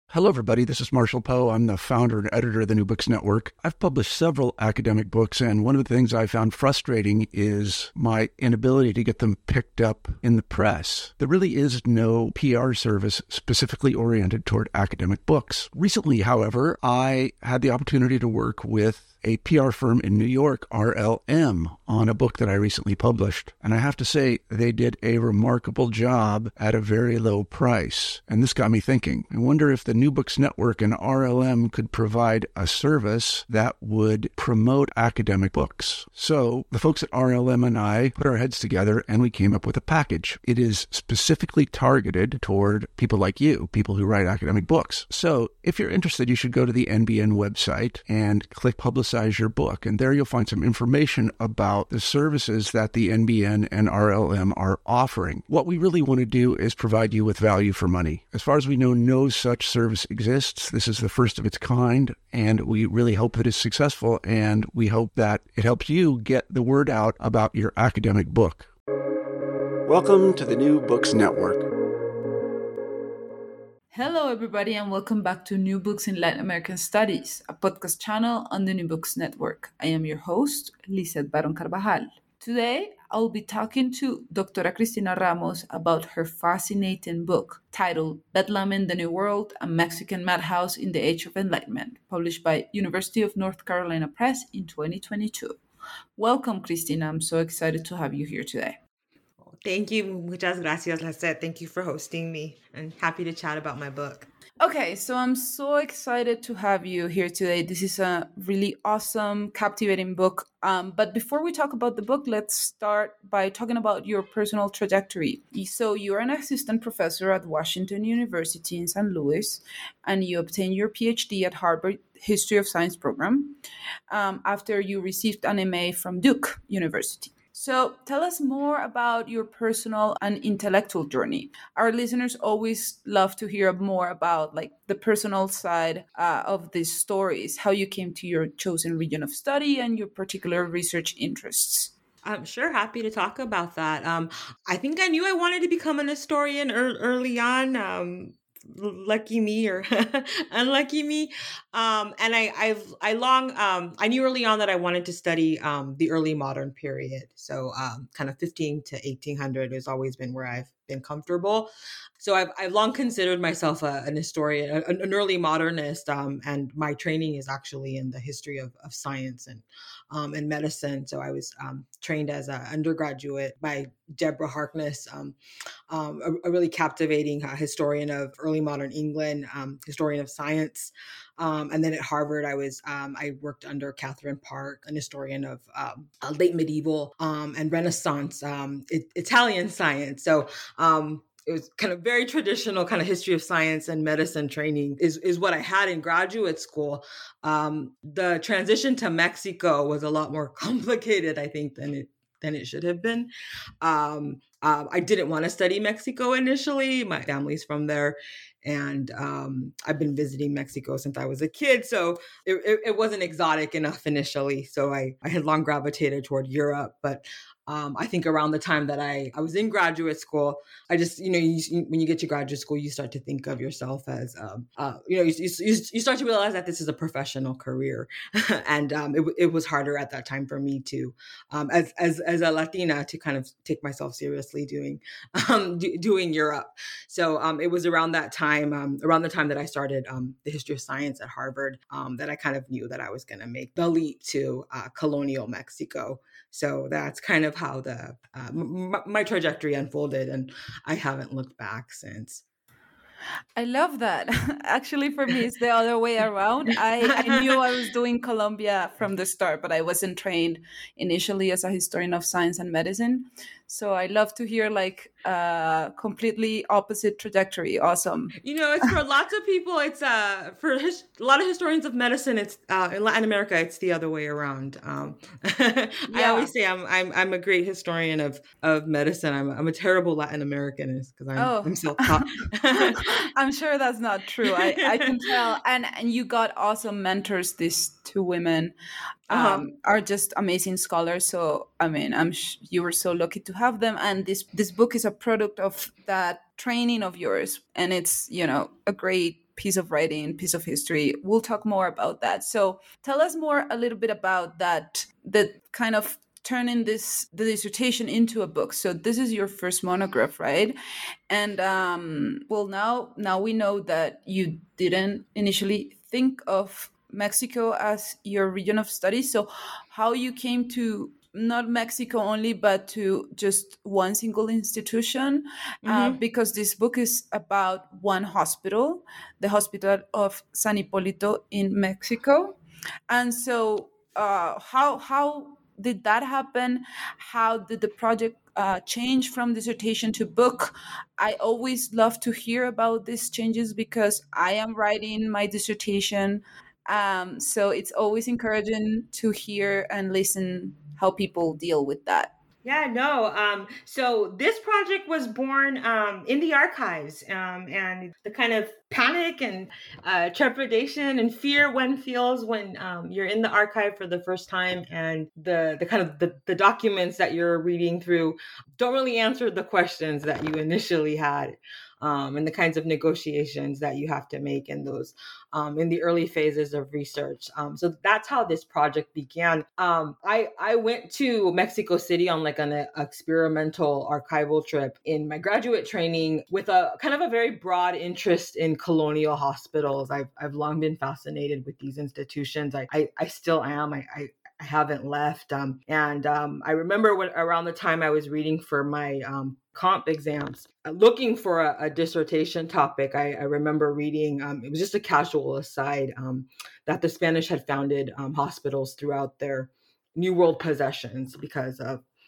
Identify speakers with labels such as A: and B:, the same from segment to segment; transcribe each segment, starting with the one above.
A: Hello, everybody. This is Marshall Poe. I'm the founder and editor of the New Books Network. I've published several academic books, and one of the things I found frustrating is my inability to get them picked up in the press. There really is no PR service specifically oriented toward academic books. Recently, however, I had the opportunity to work with a PR firm in New York, RLM, on a book that I recently published. And I have to say, they did a remarkable job at a very low price. And this got me thinking. I wonder if the New Books Network and RLM could provide a service that would promote academic books. So the folks at RLM and I put our heads together and we came up with a package. It is specifically targeted toward people like you, people who write academic books. So if you're interested, you should go to the NBN website and click Publicize Your Book. And there you'll find some information about the services that the NBN and RLM are offering. What we really want to do is provide you with value for money. As far as we know, no such service exists. This is the first of its kind, and we really hope that it's successful, and we hope that it helps you get the word out about your academic book. Welcome to the New Books Network.
B: Hello, everybody, and welcome back to New Books in Latin American Studies, a podcast channel on the New Books Network. I am your host, Lizeth Baron Carvajal. Today, I'll be talking to Dr. Cristina Ramos about her fascinating book titled Bedlam in the New World, a Mexican Madhouse in the Age of Enlightenment, published by University of North Carolina Press in 2022. Welcome, Cristina. I'm so excited to have you here today.
C: Thank you. Muchas gracias, Lizeth. Thank you for hosting me and happy to chat about my book.
B: Okay, so I'm so excited to have you here today. This is a really awesome, captivating book. But before we talk about the book, let's start by talking about your personal trajectory. So you're an assistant professor at Washington University in St. Louis, and you obtained your PhD at Harvard History of Science program after you received an MA from Duke University. So tell us more about your personal and intellectual journey. Our listeners always love to hear more about the personal side of these stories, how you came to your chosen region of study and your particular research interests.
C: I'm sure happy to talk about that. I think I knew I wanted to become an historian early on. Lucky me or unlucky me. And I knew early on that I wanted to study the early modern period. So kind of 15 to 1800 has always been where I've been comfortable. So I've long considered myself an historian, an early modernist, and my training is actually in the history of science and medicine. So I was trained as an undergraduate by Deborah Harkness, a really captivating historian of early modern England, historian of science. And then at Harvard, I worked under Catherine Park, an historian of late medieval and Renaissance Italian science. So it was kind of very traditional kind of history of science and medicine training is what I had in graduate school. The transition to Mexico was a lot more complicated, I think, than it should have been. I didn't want to study Mexico initially. My family's from there. And I've been visiting Mexico since I was a kid. So it wasn't exotic enough initially. So I had long gravitated toward Europe. But I think around the time that I was in graduate school, I just, when you get to graduate school, you start to think of yourself as, you start to realize that this is a professional career. And it was harder at that time for me to, as a Latina, to kind of take myself seriously doing Europe. So it was around that time, around the time that I started the history of science at Harvard, that I kind of knew that I was going to make the leap to colonial Mexico. So that's kind of how my trajectory unfolded, and I haven't looked back since.
B: I love that. Actually, for me, it's the other way around. I knew I was doing Colombia from the start, but I wasn't trained initially as a historian of science and medicine. So I love to hear completely opposite trajectory. Awesome.
C: It's for lots of people. It's for a lot of historians of medicine. It's in Latin America. It's the other way around. I always say I'm a great historian of medicine. I'm a terrible Latin Americanist because I'm self-taught.
B: I'm sure that's not true. I can tell. And you got awesome mentors. These two women are just amazing scholars. So, I mean, you were so lucky to have them. And this book is a product of that training of yours. And it's, a great piece of writing, piece of history. We'll talk more about that. So tell us more a little bit about that, the kind of turning the dissertation into a book. So this is your first monograph, right? And well, now we know that you didn't initially think of Mexico as your region of study. So how you came to not Mexico only, but to just one single institution,
C: Mm-hmm.
B: because this book is about one hospital, the Hospital of San Hipólito in Mexico. And so, how did that happen? How did the project change from dissertation to book? I always love to hear about these changes because I am writing my dissertation. So it's always encouraging to hear and listen how people deal with that.
C: Yeah, no. So this project was born in the archives, and the kind of panic and trepidation and fear one feels when you're in the archive for the first time, and the kind of the documents that you're reading through don't really answer the questions that you initially had. And the kinds of negotiations that you have to make in those in the early phases of research. So that's how this project began. I went to Mexico City on like an experimental archival trip in my graduate training with a kind of a very broad interest in colonial hospitals. I've long been fascinated with these institutions. I still am. I haven't left. I remember around the time I was reading for my comp exams, looking for a dissertation topic, I remember reading, it was just a casual aside, that the Spanish had founded hospitals throughout their New World possessions because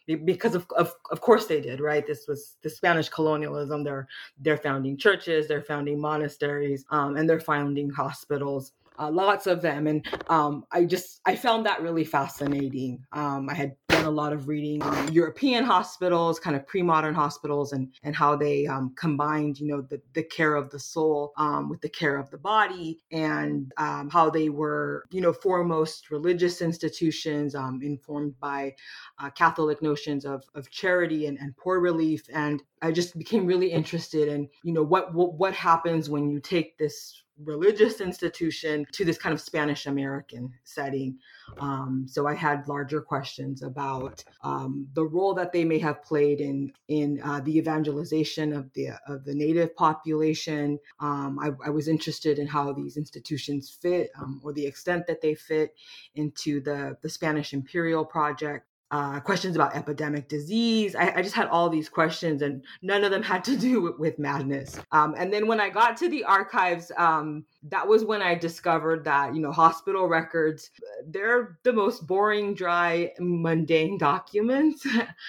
C: of course they did, right? This was the Spanish colonialism. They're founding churches, they're founding monasteries, and they're founding hospitals. Lots of them. And I found that really fascinating. I had done a lot of reading on European hospitals, kind of pre-modern hospitals, and how they combined, the care of the soul with the care of the body, and how they were, foremost religious institutions informed by Catholic notions of charity and poor relief. And I just became really interested in, what happens when you take this religious institution to this kind of Spanish American setting. So I had larger questions about the role that they may have played in the evangelization of the native population. I was interested in how these institutions fit, or the extent that they fit into the Spanish Imperial Project. Questions about epidemic disease. I just had all these questions, and none of them had to do with madness. And then when I got to the archives, that was when I discovered that, hospital records, they're the most boring, dry, mundane documents.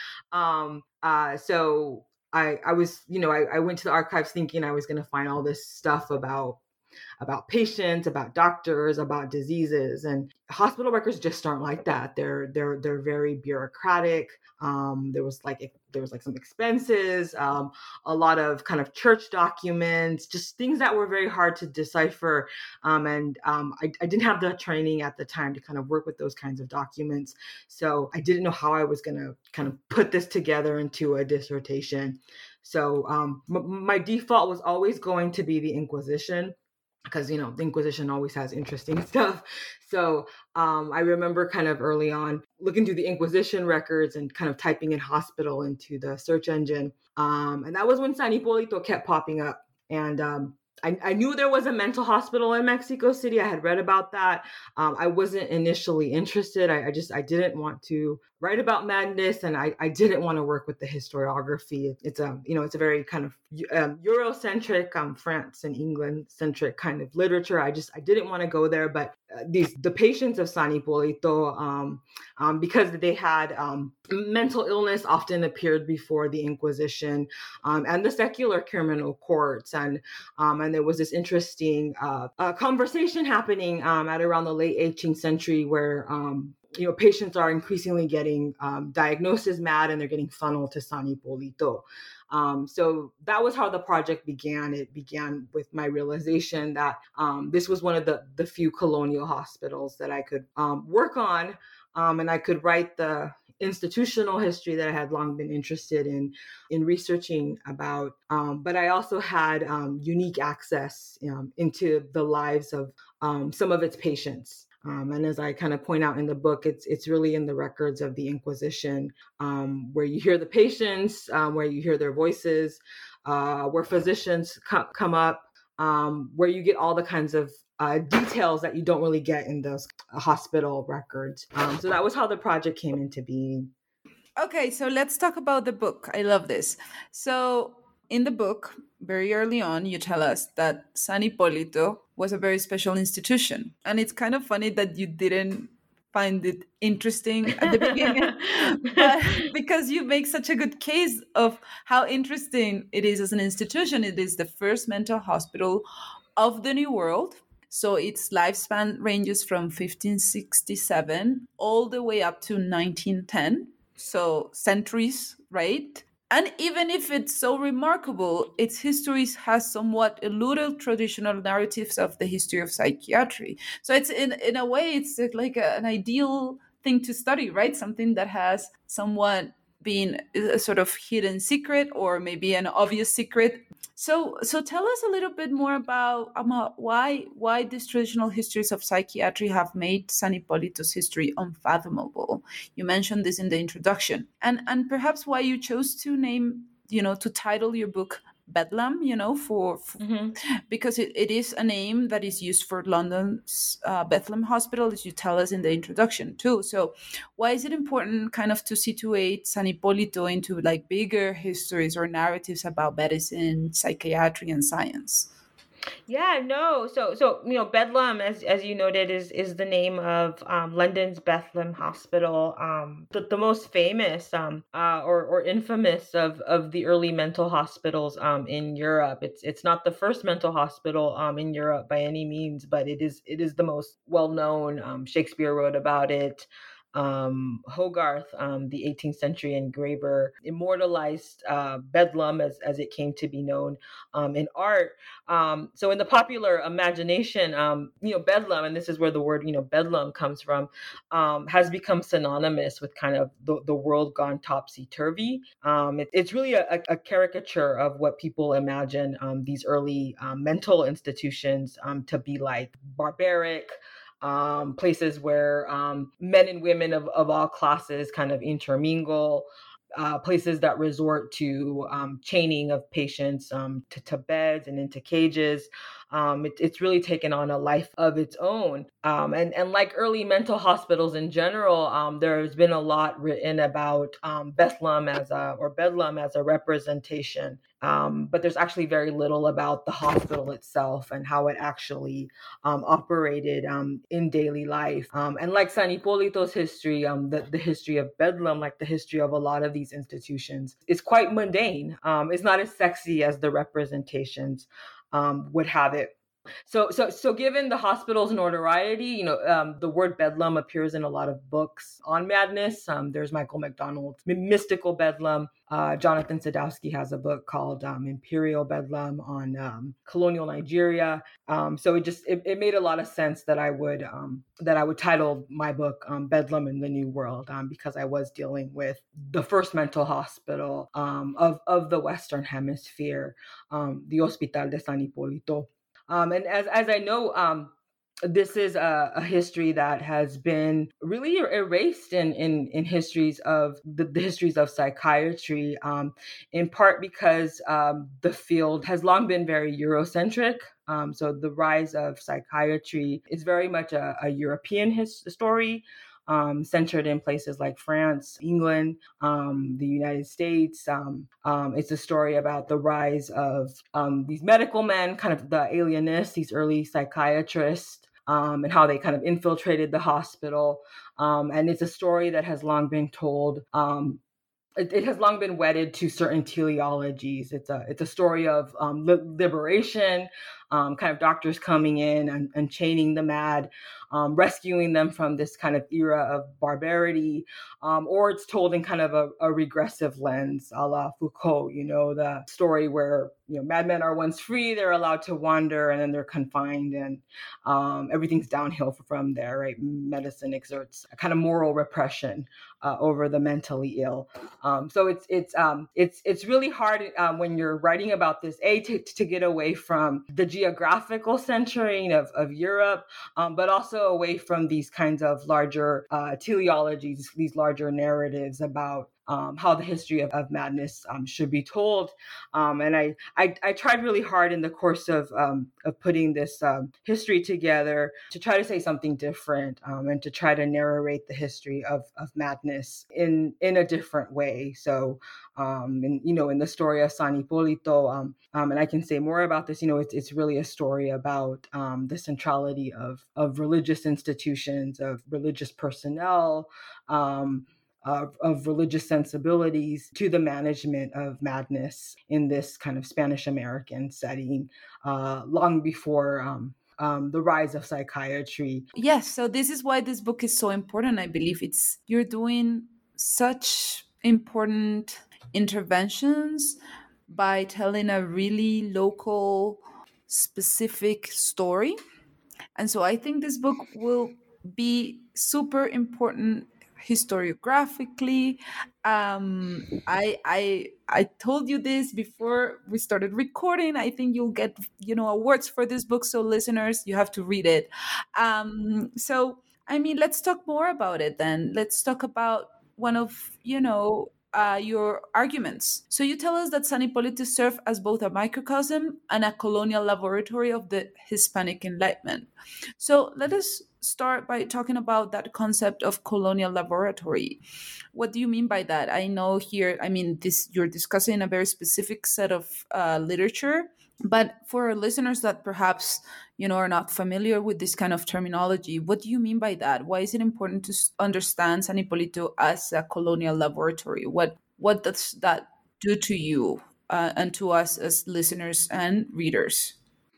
C: So I was, I went to the archives thinking I was going to find all this stuff about patients, about doctors, about diseases, and hospital records just aren't like that. They're very bureaucratic. There was some expenses, a lot of kind of church documents, just things that were very hard to decipher. I didn't have the training at the time to kind of work with those kinds of documents, so I didn't know how I was going to kind of put this together into a dissertation. So my default was always going to be the Inquisition, because, the Inquisition always has interesting stuff. So I remember kind of early on looking through the Inquisition records and kind of typing in hospital into the search engine. And that was when San Hipólito kept popping up. And I knew there was a mental hospital in Mexico City. I had read about that. I wasn't initially interested. I didn't want to write about madness, and I didn't want to work with the historiography. It's a very kind of Eurocentric, France and England centric kind of literature. I didn't want to go there. But the patients of San Hipólito, because they had mental illness, often appeared before the Inquisition and the secular criminal courts, and there was this interesting conversation happening at around the late 18th century where patients are increasingly getting diagnosed as mad, and they're getting funneled to San Hipólito. So that was how the project began. It began with my realization that this was one of the few colonial hospitals that I could work on, and I could write the institutional history that I had long been interested in researching about. But I also had unique access into the lives of some of its patients. And as I kind of point out in the book, it's really in the records of the Inquisition, where you hear the patients, where you hear their voices, where physicians come up, where you get all the kinds of details that you don't really get in those hospital records. So that was how the project came into being.
B: Okay, so let's talk about the book. I love this. So, in the book, very early on, you tell us that San Hipólito was a very special institution. And it's kind of funny that you didn't find it interesting at the beginning, but because you make such a good case of how interesting it is as an institution. It is the first mental hospital of the New World. So its lifespan ranges from 1567 all the way up to 1910. So centuries, right? And even if it's so remarkable, its history has somewhat eluded traditional narratives of the history of psychiatry. So it's in a way, it's like an ideal thing to study, right? Something that has somewhat been a sort of hidden secret or maybe an obvious secret. So tell us a little bit more about why these traditional histories of psychiatry have made San Hipólito's history unfathomable. You mentioned this in the introduction, and perhaps why you chose to name, to title your book Bedlam, because it is a name that is used for London's Bethlehem Hospital, as you tell us in the introduction too. So why is it important kind of to situate San Hipólito into like bigger histories or narratives about medicine, psychiatry, and science?
C: Yeah, no. So Bedlam, as you noted, is the name of London's Bethlehem Hospital, the most famous or infamous of the early mental hospitals in Europe. It's not the first mental hospital in Europe by any means, but it is the most well known. Shakespeare wrote about it. Hogarth, the 18th century engraver, immortalized Bedlam as it came to be known in art. So in the popular imagination, Bedlam, and this is where the word, Bedlam comes from, has become synonymous with kind of the world gone topsy-turvy. It's really a caricature of what people imagine these early mental institutions to be like: barbaric, places where men and women of all classes kind of intermingle, places that resort to chaining of patients to beds and into cages. It's really taken on a life of its own. And like early mental hospitals in general, there's been a lot written about Bedlam as a representation. But there's actually very little about the hospital itself and how it actually operated in daily life. And like San Hipólito's history, the history of Bedlam, like the history of a lot of these institutions, is quite mundane. It's not as sexy as the representations would have it. So given the hospital's notoriety, the word Bedlam appears in a lot of books on madness. There's Michael McDonald's Mystical Bedlam. Jonathan Sadowski has a book called Imperial Bedlam on colonial Nigeria. So it made a lot of sense that I would title my book Bedlam in the New World, because I was dealing with the first mental hospital of the Western Hemisphere, the Hospital de San Hipólito. And as I know, this is a history that has been really erased in histories of the histories of psychiatry, in part because the field has long been very Eurocentric. So the rise of psychiatry is very much a European story. Centered in places like France, England, the United States. It's a story about the rise of these medical men, kind of the alienists, these early psychiatrists, and how they kind of infiltrated the hospital. And it's a story that has long been told. It has long been wedded to certain teleologies. It's a story of liberation, kind of doctors coming in and chaining the mad, rescuing them from this kind of era of barbarity, or it's told in kind of a regressive lens, a la Foucault, the story where, madmen are once free, they're allowed to wander, and then they're confined, and everything's downhill from there, right? Medicine exerts a kind of moral repression over the mentally ill. So it's really hard when you're writing about this, to get away from the geographical centering of Europe, but also away from these kinds of larger teleologies, these larger narratives about how the history of madness should be told. And I tried really hard in the course of putting this history together to try to say something different, and to try to narrate the history of madness in a different way. So, in the story of San Hipólito, and I can say more about this, it's really a story about the centrality of religious institutions, of religious personnel, of religious sensibilities to the management of madness in this kind of Spanish American setting, long before the rise of psychiatry.
B: Yes, so this is why this book is so important. I believe you're doing such important interventions by telling a really local, specific story. And so I think this book will be super important historiographically. I told you this before we started recording. I think you'll get awards for this book. So listeners, you have to read it. So I mean, let's talk more about it then. Let's talk about one of your arguments. So you tell us that San Hipólito served as both a microcosm and a colonial laboratory of the Hispanic Enlightenment. So let us start by talking about that concept of colonial laboratory. What do you mean by that? I know here, you're discussing a very specific set of literature, but for our listeners that perhaps are not familiar with this kind of terminology, what do you mean by that? Why is it important to understand San Hipólito as a colonial laboratory? What does that do to you and to us as listeners and readers?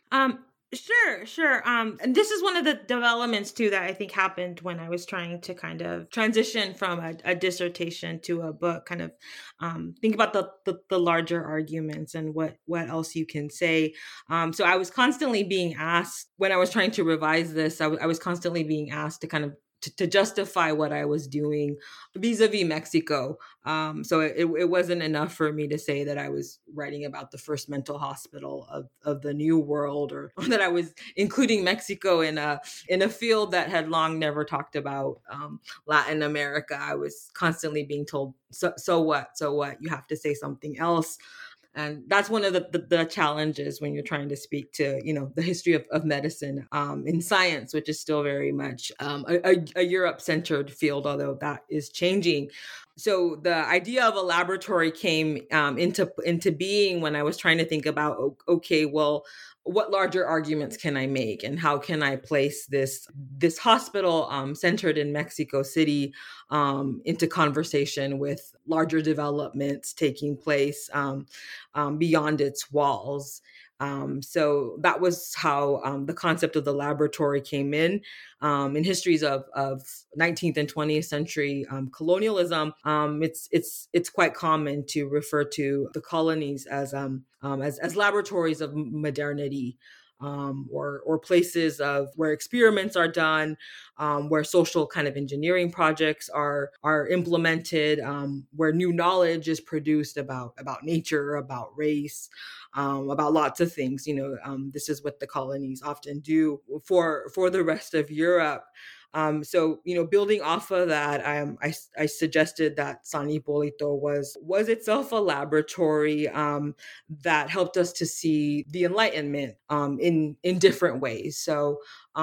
C: Sure. And this is one of the developments too that I think happened when I was trying to kind of transition from a dissertation to a book, kind of think about the larger arguments and what else you can say. So I was constantly being asked when I was trying to revise this, I was constantly being asked to kind of to justify what I was doing vis-a-vis Mexico. So it wasn't enough for me to say that I was writing about the first mental hospital of the New World, or that I was including Mexico in a field that had long never talked about Latin America. I was constantly being told, so what? You have to say something else. And that's one of the challenges when you're trying to speak to, the history of medicine in science, which is still very much a Europe-centered field, although that is changing. So the idea of a laboratory came into being when I was trying to think about, okay, well, what larger arguments can I make, and how can I place this hospital centered in Mexico City into conversation with larger developments taking place beyond its walls. So that was how the concept of the laboratory came in histories of 19th and 20th century colonialism. It's quite common to refer to the colonies as laboratories of modernity. Or places of where experiments are done, where social kind of engineering projects are implemented, where new knowledge is produced about nature, about race, about lots of things. This is what the colonies often do for the rest of Europe. So, building off of that, I suggested that San Hipólito was itself a laboratory that helped us to see the Enlightenment in different ways. So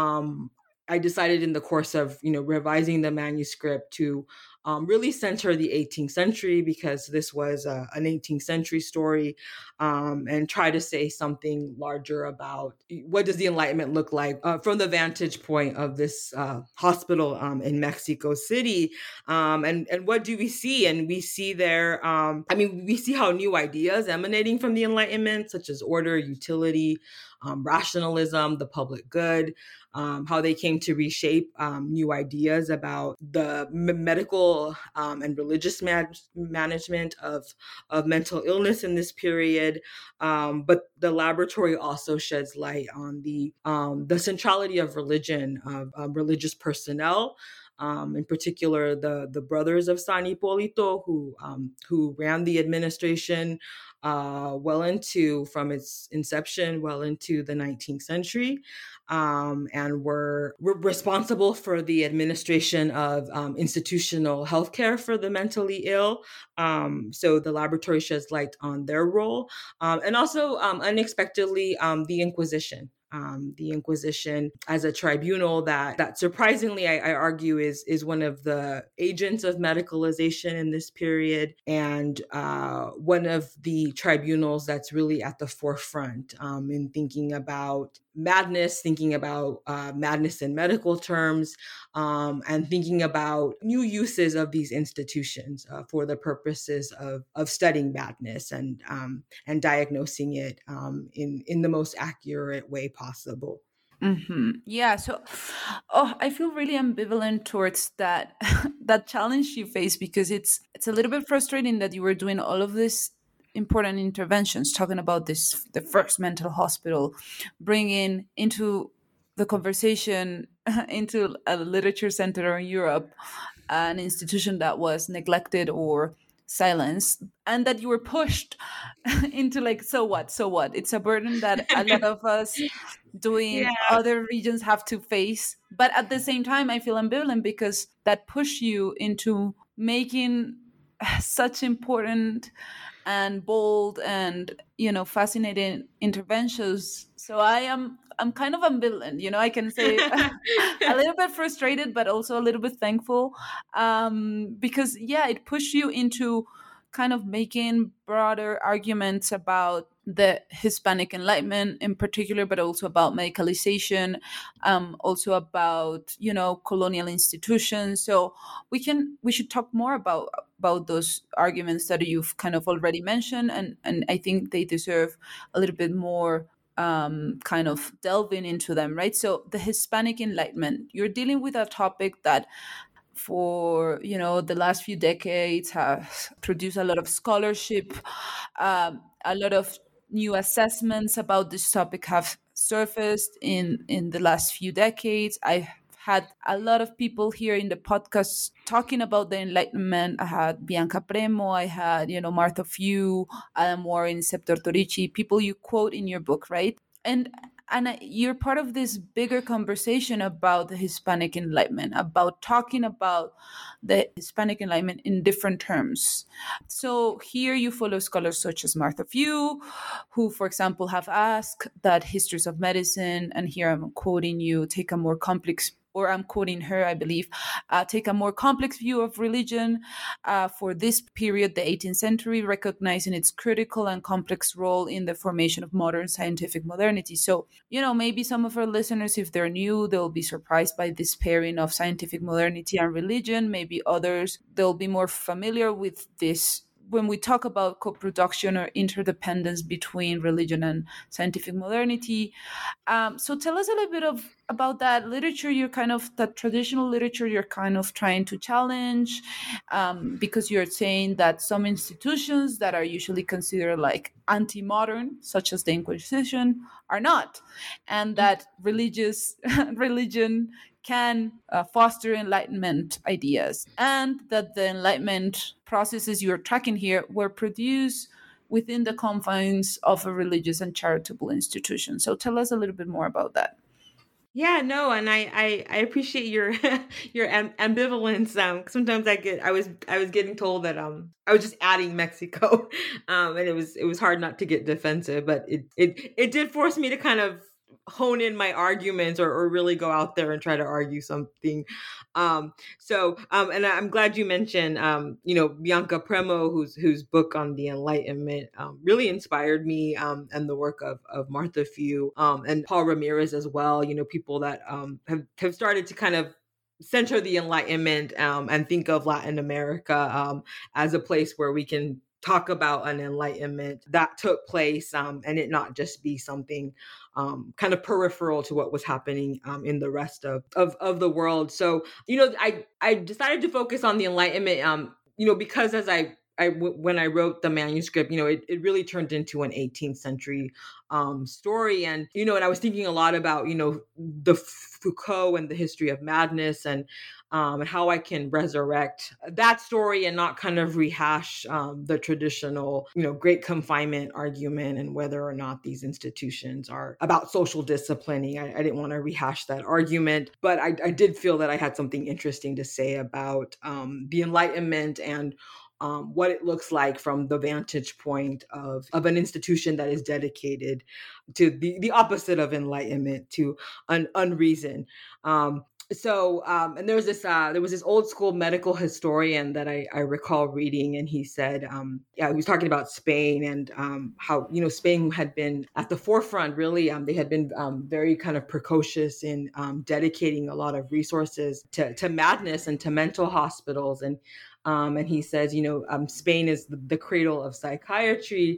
C: I decided in the course of, revising the manuscript to really center the 18th century, because this was an 18th century story, and try to say something larger about what does the Enlightenment look like from the vantage point of this hospital in Mexico City, and what do we see? And we see there, we see how new ideas emanating from the Enlightenment, such as order, utility, rationalism, the public good, how they came to reshape new ideas about the medical and religious management of mental illness in this period. But the laboratory also sheds light on the centrality of religion, of religious personnel. In particular, the brothers of San Hipólito, who ran the administration from its inception well into the 19th century, and were responsible for the administration of institutional healthcare for the mentally ill. So the laboratory sheds light on their role, and also unexpectedly the Inquisition. The Inquisition as a tribunal that surprisingly, I argue, is one of the agents of medicalization in this period, and one of the tribunals that's really at the forefront in thinking about madness, thinking about madness in medical terms, and thinking about new uses of these institutions for the purposes of studying madness and diagnosing it in the most accurate way possible.
B: Yeah. So, I feel really ambivalent towards that that challenge you face, because it's a little bit frustrating that you were doing all of these important interventions, talking about the first mental hospital, bringing into the conversation into a literature center in Europe, an institution that was neglected or silenced, and that you were pushed into like, so what, it's a burden that a lot of us doing
C: Yeah.
B: other regions have to face. But at the same time, I feel ambivalent because that push you into making such important and bold and fascinating interventions. So I'm kind of ambivalent. I can say a little bit frustrated, but also a little bit thankful, because it pushed you into kind of making broader arguments about the Hispanic Enlightenment in particular, but also about medicalization, also about colonial institutions. So we should talk more about those arguments that you've kind of already mentioned, and I think they deserve a little bit more kind of delving into them, right? So the Hispanic Enlightenment, you're dealing with a topic that for the last few decades has produced a lot of scholarship, a lot of new assessments about this topic have surfaced in the last few decades. I had a lot of people here in the podcast talking about the Enlightenment. I had Bianca Premo, I had Martha Few, Adam Warren, Sep Tortorici, people you quote in your book, right? And you're part of this bigger conversation about the Hispanic Enlightenment, about talking about the Hispanic Enlightenment in different terms. So here you follow scholars such as Martha Few, who, for example, have asked that histories of medicine, and here I'm quoting you, take a more complex, or I'm quoting her, I believe, take a more complex view of religion for this period, the 18th century, recognizing its critical and complex role in the formation of modern scientific modernity. So, maybe some of our listeners, if they're new, they'll be surprised by this pairing of scientific modernity and religion. Maybe others, they'll be more familiar with this when we talk about co-production or interdependence between religion and scientific modernity. So tell us a little bit about that literature, that traditional literature you're kind of trying to challenge, because you're saying that some institutions that are usually considered like anti-modern, such as the Inquisition, are not, and that religion can foster Enlightenment ideas, and that the Enlightenment processes you're tracking here were produced within the confines of a religious and charitable institution. So tell us a little bit more about that.
C: Yeah, no, and I appreciate your your ambivalence. Sometimes I was getting told that I was just adding Mexico, and it was hard not to get defensive, but it did force me to kind of hone in my arguments or really go out there and try to argue something. And I'm glad you mentioned, Bianca Premo, whose book on the Enlightenment really inspired me, and the work of Martha Few, and Paul Ramirez as well. People that have started to kind of center the Enlightenment, and think of Latin America as a place where we can talk about an enlightenment that took place, and it not just be something kind of peripheral to what was happening in the rest of the world. So, I decided to focus on the Enlightenment, because as when I wrote the manuscript, it really turned into an 18th century story. And, and I was thinking a lot about, the Foucault and the history of madness, and how I can resurrect that story and not kind of rehash the traditional, great confinement argument and whether or not these institutions are about social disciplining. I didn't want to rehash that argument, but I did feel that I had something interesting to say about the Enlightenment and what it looks like from the vantage point of an institution that is dedicated to the opposite of enlightenment, to unreason. And there was this old school medical historian that I recall reading, and he said, he was talking about Spain and how, Spain had been at the forefront, really. They had been very kind of precocious in dedicating a lot of resources to madness and to mental hospitals. And he says, Spain is the cradle of psychiatry,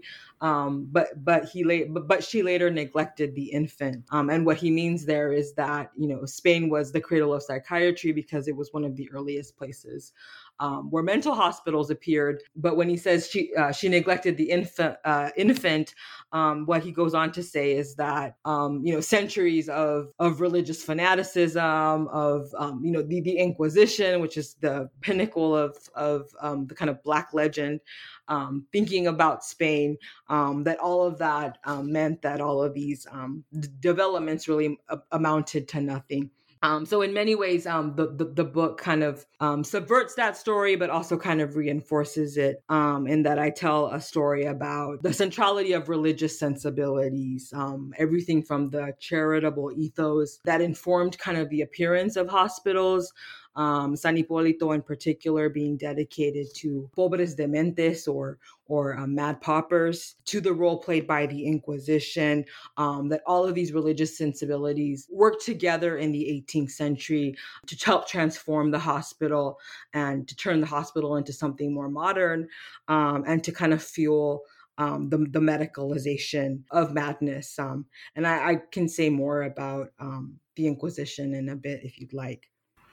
C: but she later neglected the infant. And what he means there is that, Spain was the cradle of psychiatry because it was one of the earliest places where mental hospitals appeared. But when he says she neglected the infant, what he goes on to say is that centuries of religious fanaticism, of the Inquisition, which is the pinnacle of the kind of Black legend, thinking about Spain, that all of that meant that all of these developments really amounted to nothing. So in many ways, the book kind of subverts that story, but also kind of reinforces it, in that I tell a story about the centrality of religious sensibilities, everything from the charitable ethos that informed kind of the appearance of hospitals, San Hipólito in particular being dedicated to pobres dementes or mad paupers, to the role played by the Inquisition, that all of these religious sensibilities worked together in the 18th century to help transform the hospital and to turn the hospital into something more modern, and to kind of fuel the medicalization of madness. And I can say more about the Inquisition in a bit if you'd like.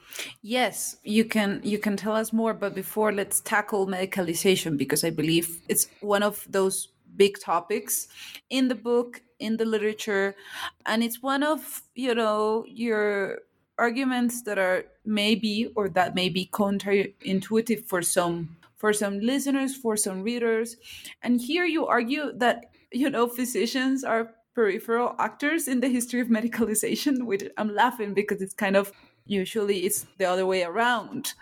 B: Yes, you can tell us more, but before, let's tackle medicalization, because I believe it's one of those big topics in the book, in the literature, and it's one of, your arguments that are maybe counterintuitive for some listeners, for some readers. And here you argue that, physicians are peripheral actors in the history of medicalization, which I'm laughing because it's kind of, usually it's the other way around.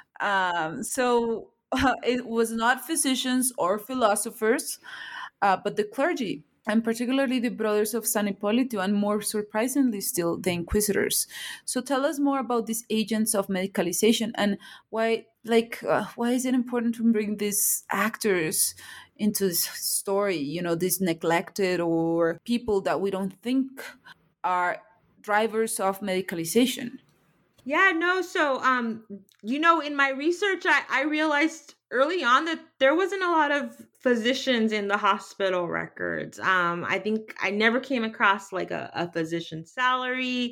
B: So it was not physicians or philosophers, but the clergy, and particularly the brothers of San Hipólito, and more surprisingly still, the inquisitors. So tell us more about these agents of medicalization, and why is it important to bring these actors into this story, these neglected or people that we don't think are drivers of medicalization?
C: Yeah, no. So, in my research, I realized early on that there wasn't a lot of physicians in the hospital records. I think I never came across like a physician's salary.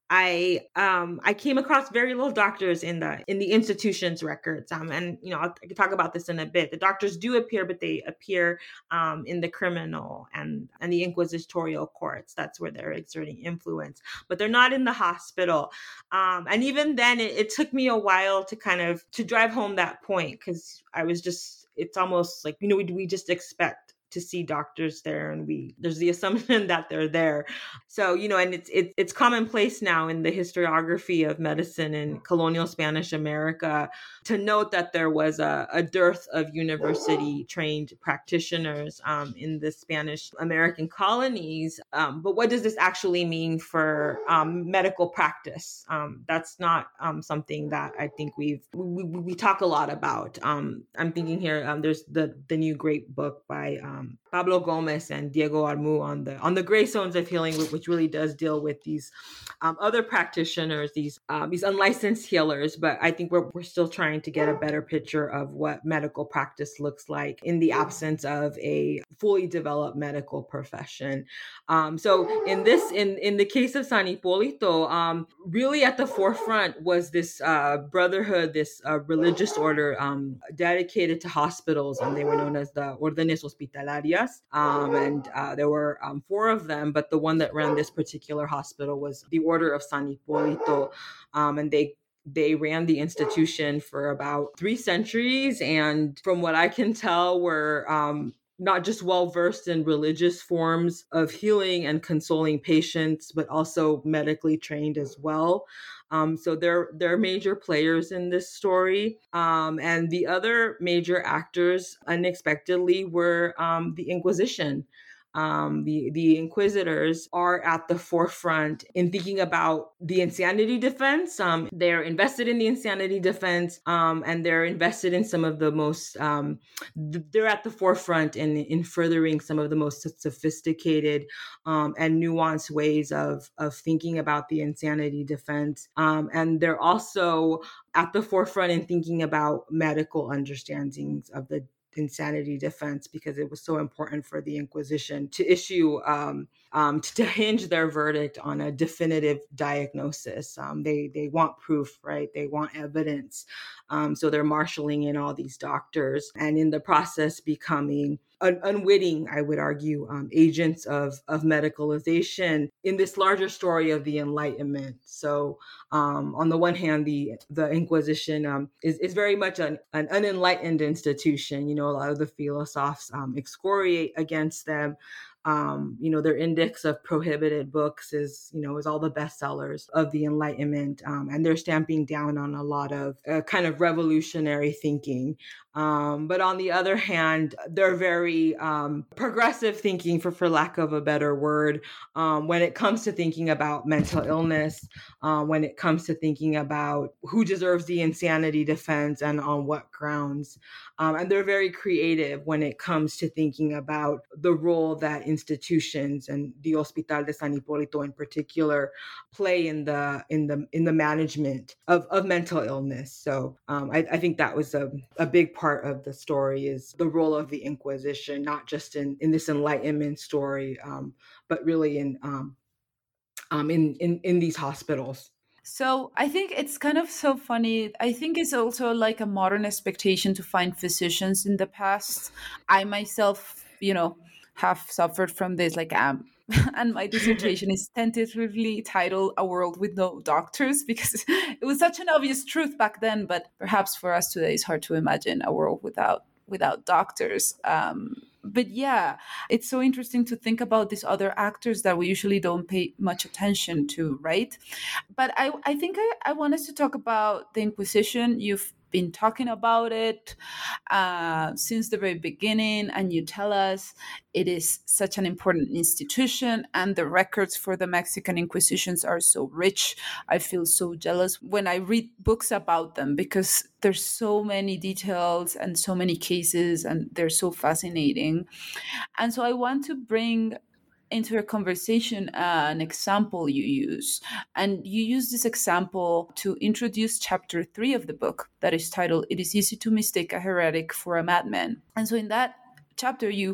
C: I came across very little doctors in the institution's records. And I can talk about this in a bit. The doctors do appear, but they appear in the criminal and the inquisitorial courts. That's where they're exerting influence, but they're not in the hospital. And even then, it took me a while to drive home that point, because it's almost like, we just expect to see doctors there, and there's the assumption that they're there. So, and it's commonplace now in the historiography of medicine in colonial Spanish America to note that there was a dearth of university trained practitioners in the Spanish American colonies. But what does this actually mean for medical practice? That's not something that I think we talk a lot about. I'm thinking here, there's the new great book by Pablo Gomez and Diego Armu on the Gray Zones of Healing, which really does deal with these other practitioners, these unlicensed healers. But I think we're still trying to get a better picture of what medical practice looks like in the absence of a fully developed medical profession. So in the case of San Hipólito, really at the forefront was this brotherhood, this religious order dedicated to hospitals, and they were known as the Órdenes Hospitalarias. And there were 4 of them, but the one that ran this particular hospital was the Order of San Hipólito, and they ran the institution for about 3 centuries, and from what I can tell, were not just well versed in religious forms of healing and consoling patients, but also medically trained as well. So they're major players in this story. And the other major actors, unexpectedly, were the Inquisition. The inquisitors are at the forefront in thinking about the insanity defense. They're invested in the insanity defense, and they're invested in some of the most, they're at the forefront in furthering some of the most sophisticated and nuanced ways of thinking about the insanity defense. And they're also at the forefront in thinking about medical understandings of the insanity defense, because it was so important for the Inquisition to issue to hinge their verdict on a definitive diagnosis. They want proof, right? They want evidence. So they're marshaling in all these doctors, and in the process becoming unwitting, I would argue, agents of medicalization in this larger story of the Enlightenment. So on the one hand, the Inquisition is very much an unenlightened institution. A lot of the philosophers excoriate against them. Their index of prohibited books is all the bestsellers of the Enlightenment, and they're stamping down on a lot of kind of revolutionary thinking. But on the other hand, they're very progressive thinking, for lack of a better word, when it comes to thinking about mental illness, when it comes to thinking about who deserves the insanity defense and on what grounds. And they're very creative when it comes to thinking about the role that institutions, and the Hospital de San Hipólito in particular, play in the management of mental illness. So I think that was a big part of the story, is the role of the Inquisition, not just in this Enlightenment story, but really in these hospitals.
B: So I think it's kind of so funny. I think it's also like a modern expectation to find physicians in the past. I myself, have suffered from this, and my dissertation is tentatively titled "A World with No Doctors," because it was such an obvious truth back then, but perhaps for us today it's hard to imagine a world without doctors. But yeah, it's so interesting to think about these other actors that we usually don't pay much attention to, right? But I think I want us to talk about the Inquisition. You've been talking about it since the very beginning, and you tell us it is such an important institution, and the records for the Mexican Inquisitions are so rich. I feel so jealous when I read books about them, because there's so many details and so many cases, and they're so fascinating. And so I want to bring into a conversation an example you use. And you use this example to introduce chapter 3 of the book, that is titled "It is Easy to Mistake a Heretic for a Madman." And so in that chapter, you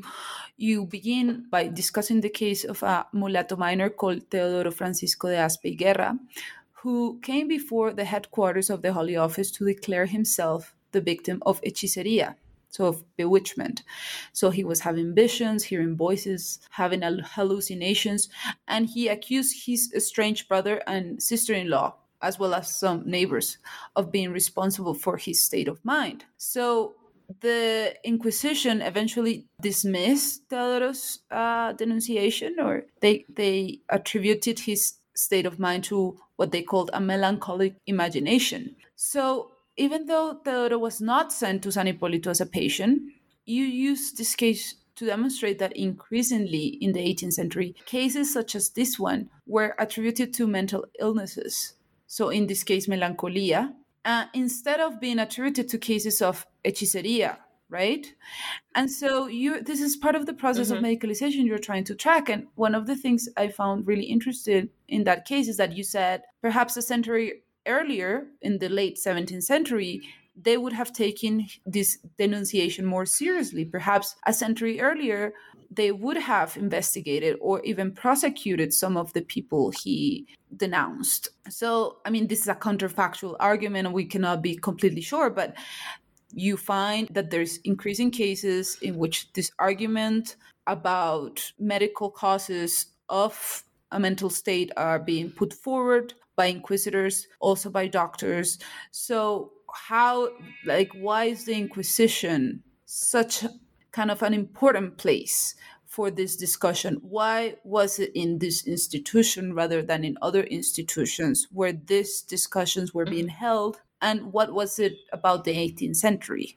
B: begin by discussing the case of a mulatto miner called Teodoro Francisco de Aspe y Guerra, who came before the headquarters of the Holy Office to declare himself the victim of hechicería, so of bewitchment. So he was having visions, hearing voices, having hallucinations, and he accused his estranged brother and sister-in-law, as well as some neighbors, of being responsible for his state of mind. So the Inquisition eventually dismissed Teodoro's denunciation, or they attributed his state of mind to what they called a melancholic imagination. So even though Teodoro was not sent to San Hipólito as a patient, you use this case to demonstrate that increasingly in the 18th century, cases such as this one were attributed to mental illnesses. So in this case, melancholia, instead of being attributed to cases of hechicería, right? And so this is part of the process of medicalization you're trying to track. And one of the things I found really interesting in that case is that you said perhaps a century earlier, in the late 17th century, they would have taken this denunciation more seriously. Perhaps a century earlier, they would have investigated or even prosecuted some of the people he denounced. So, I mean, this is a counterfactual argument, and we cannot be completely sure, but you find that there's increasing cases in which this argument about medical causes of a mental state are being put forward by inquisitors, also by doctors. So why is the Inquisition such kind of an important place for this discussion? Why was it in this institution rather than in other institutions where these discussions were being held? And what was it about the 18th century?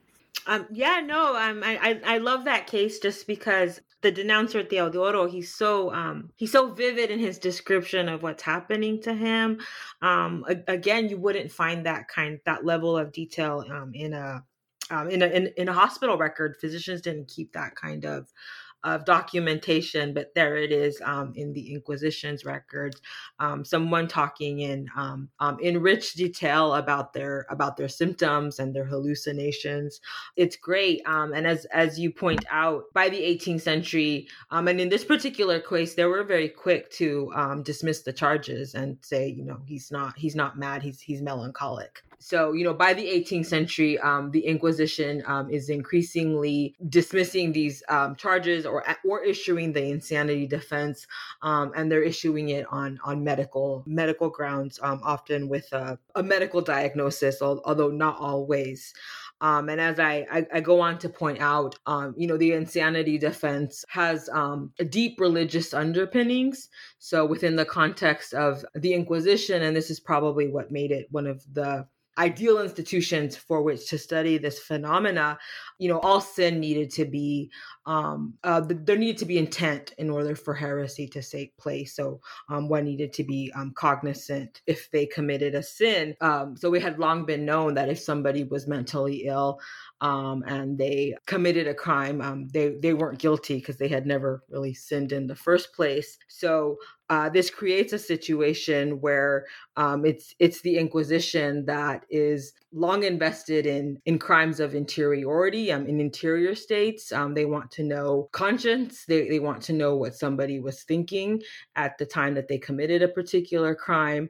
C: I love that case just because the denouncer Teodoro, he's so vivid in his description of what's happening to him. Again, you wouldn't find that level of detail in a hospital record. Physicians didn't keep that kind of documentation, but there it is in the Inquisition's records. Someone talking in rich detail about their symptoms and their hallucinations. It's great, and as you point out, by the 18th century, and in this particular case, they were very quick to dismiss the charges and say, he's not mad, he's melancholic. So, by the 18th century, the Inquisition is increasingly dismissing these charges or issuing the insanity defense, and they're issuing it on medical grounds, often with a medical diagnosis, although not always. And as I go on to point out, the insanity defense has deep religious underpinnings. So within the context of the Inquisition, and this is probably what made it one of the ideal institutions for which to study this phenomena, all sin needed to be, there needed to be intent in order for heresy to take place. So one needed to be cognizant if they committed a sin. So it had long been known that if somebody was mentally ill and they committed a crime, they weren't guilty because they had never really sinned in the first place. So this creates a situation where it's the Inquisition that is long invested in crimes of interiority, in interior states. They want to know conscience. They want to know what somebody was thinking at the time that they committed a particular crime.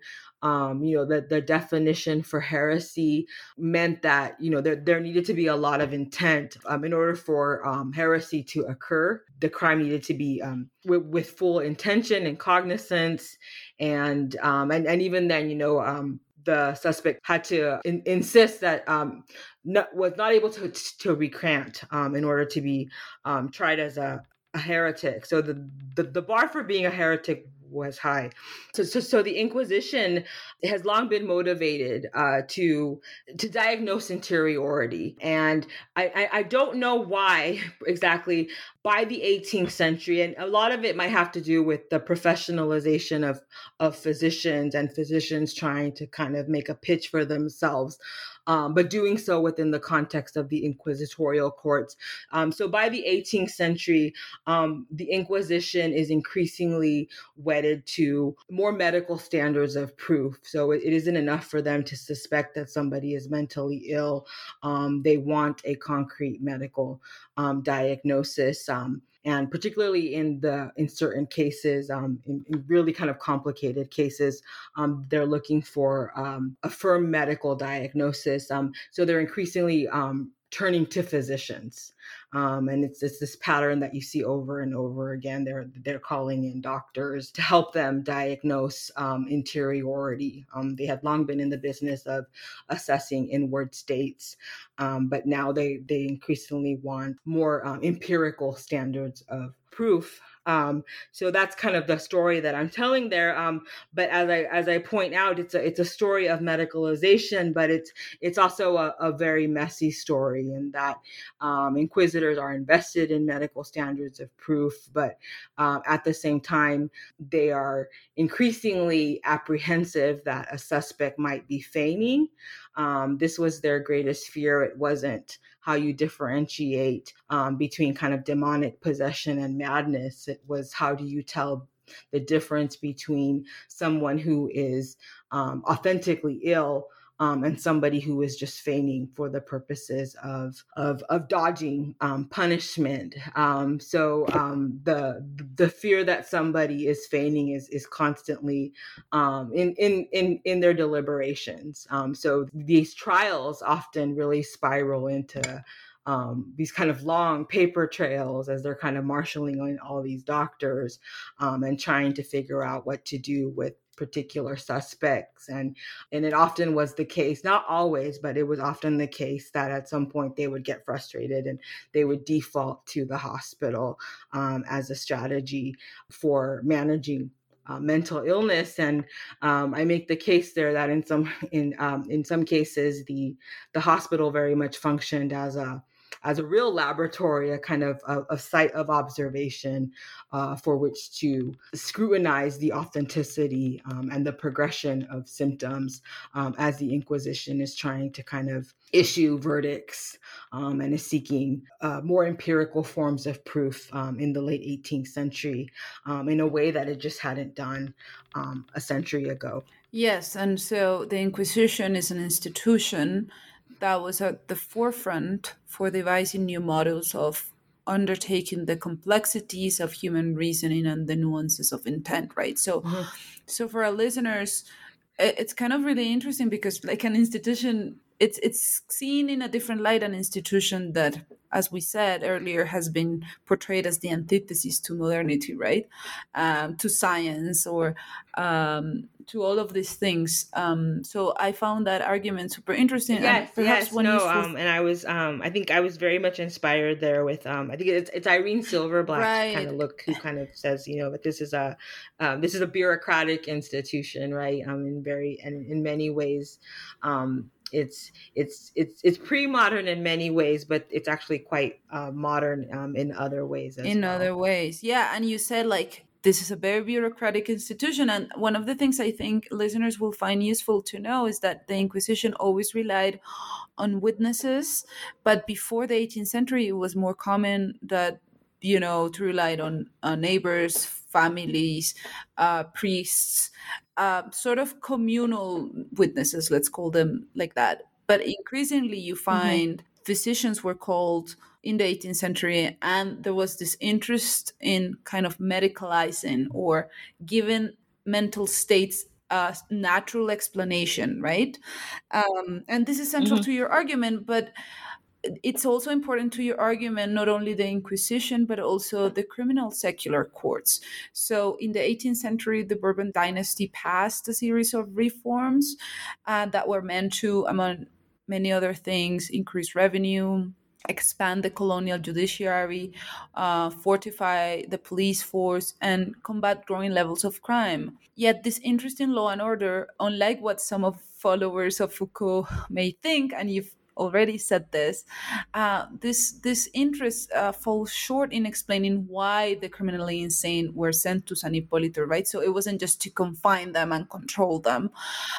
C: The definition for heresy meant that, there needed to be a lot of intent in order for heresy to occur. The crime needed to be with full intention and cognizance. And even then, the suspect had to insist that was not able to recant in order to be tried as a heretic. So the bar for being a heretic was high. So the Inquisition has long been motivated to diagnose interiority. And I don't know why exactly by the 18th century, and a lot of it might have to do with the professionalization of physicians and physicians trying to kind of make a pitch for themselves, but doing so within the context of the inquisitorial courts. So by the 18th century, the Inquisition is increasingly wedded to more medical standards of proof. So it isn't enough for them to suspect that somebody is mentally ill. They want a concrete medical diagnosis. And particularly in certain cases, in really kind of complicated cases, they're looking for a firm medical diagnosis. So they're increasingly turning to physicians. And it's this pattern that you see over and over again. They're calling in doctors to help them diagnose interiority. They had long been in the business of assessing inward states, but now they increasingly want more empirical standards of proof. So that's kind of the story that I'm telling there. But as I point out, it's a story of medicalization, but it's also a very messy story in that inquisitors are invested in medical standards of proof, but at the same time, they are increasingly apprehensive that a suspect might be feigning. This was their greatest fear. It wasn't how you differentiate between kind of demonic possession and madness. It was how do you tell the difference between someone who is authentically ill and somebody who is just feigning for the purposes of dodging punishment. So the fear that somebody is feigning is constantly in their deliberations. So these trials often really spiral into these kind of long paper trails as they're kind of marshaling on all these doctors and trying to figure out what to do with particular suspects. And it often was the case, not always, but it was often the case that at some point they would get frustrated and they would default to the hospital as a strategy for managing mental illness. And I make the case there that in some cases the hospital very much functioned as a real laboratory, a kind of a site of observation for which to scrutinize the authenticity and the progression of symptoms as the Inquisition is trying to kind of issue verdicts and is seeking more empirical forms of proof in the late 18th century in a way that it just hadn't done a century ago.
B: Yes, and so the Inquisition is an institution that was at the forefront for devising new models of undertaking the complexities of human reasoning and the nuances of intent, right? So, so for our listeners, it's kind of really interesting because, like, an institution, it's seen in a different light, an institution that, as we said earlier, has been portrayed as the antithesis to modernity, right? To science or to all of these things. So I found that argument super interesting.
C: Yes,
B: and
C: yes, no, and I was, I think I was very much inspired there with, I think it's Irene Silverblatt
B: Right.
C: kind of look, who kind of says, you know, that this is a bureaucratic institution, right? In many ways, it's pre-modern in many ways, but it's actually quite modern in other ways as well.
B: Other ways, yeah. And you said, like, this is a very bureaucratic institution. And one of the things I think listeners will find useful to know is that the Inquisition always relied on witnesses. But before the 18th century, it was more common that, you know, to rely on neighbors, families, priests, sort of communal witnesses, let's call them like that. But increasingly, you find physicians were called in the 18th century, and there was this interest in kind of medicalizing or giving mental states a natural explanation, right? And this is central to your argument, but it's also important to your argument, not only the Inquisition, but also the criminal secular courts. So in the 18th century, the Bourbon dynasty passed a series of reforms that were meant to, among many other things, increase revenue, expand the colonial judiciary, fortify the police force, and combat growing levels of crime. Yet this interest in law and order, unlike what some of followers of Foucault may think, and you've already said this, this interest falls short in explaining why the criminally insane were sent to San Hipólito, right? So it wasn't just to confine them and control them.